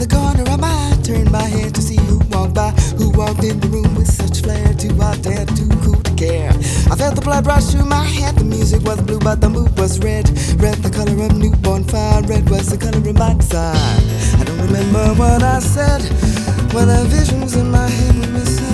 the corner of my eye, turned my head to see who walked by, who walked in the room with such flair, too hot, dead, too cool to care. I felt the blood rush through my head. The music was blue, but the mood was red. Red, the color of newborn fire. Red was the color of my desire. I don't remember what I said when the visions in my head were missing.